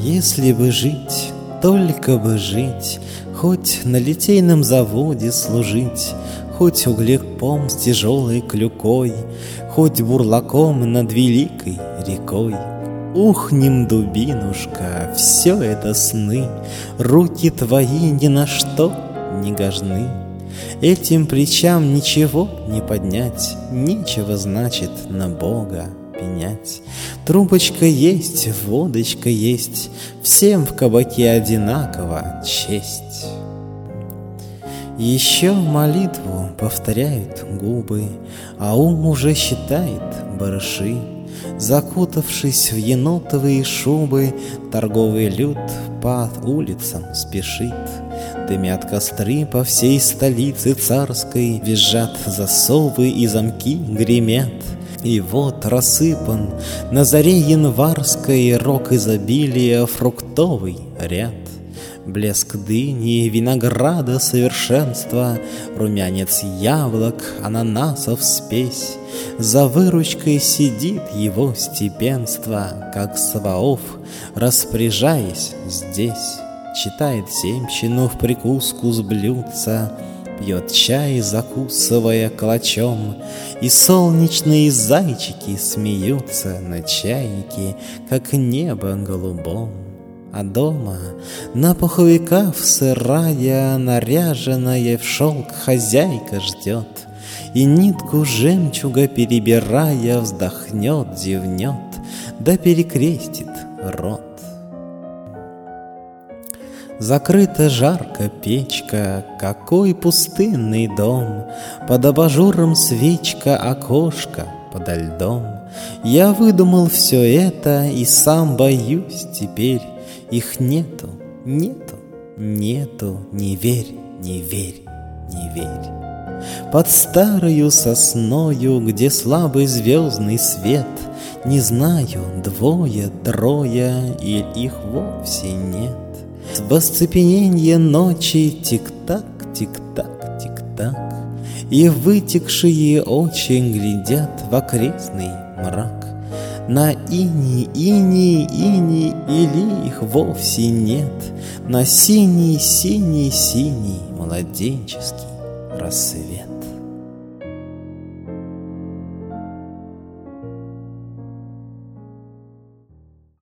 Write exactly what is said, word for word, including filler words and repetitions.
Если бы жить, только бы жить, хоть на литейном заводе служить, хоть углеком с тяжелой клюкой, хоть бурлаком над великой рекой. Ухнем, дубинушка, все это сны, руки твои ни на что не гожны. Этим плечам ничего не поднять, нечего, значит, на Бога пенять. Трубочка есть, водочка есть, всем в кабаке одинаково честь. Еще молитву повторяют губы, а ум уже считает барыши. Закутавшись в енотовые шубы, торговый люд по улицам спешит. Дымят костры по всей столице царской, визжат засовы и замки гремят. И вот рассыпан на заре январской рок изобилия фруктовый ряд. Блеск дыни, винограда совершенства, румянец яблок, ананасов спесь. За выручкой сидит его степенство, как Саваоф, распоряжаясь здесь. Читает земщину в прикуску с блюдца, пьет чай, закусывая калачом, и солнечные зайчики смеются на чайнике, как небо голубом. А дома на пуховиках сырая, наряженная в шелк хозяйка ждет, и нитку жемчуга перебирая, вздохнет, зевнет, да перекрестит рот. Закрыта жарко печка, какой пустынный дом, под абажуром свечка, окошко подо льдом. Я выдумал все это и сам боюсь теперь. Их нету, нету, нету, не верь, не верь, не верь. Под старою сосною, где слабый звездный свет, не знаю, двое, трое, или их вовсе нет. В оцепененье ночи тик-так, тик-так, тик-так, и вытекшие очи глядят в окрестный мрак. На ини, ини, ини, или их вовсе нет, на синий, синий, синий младенческий рассвет.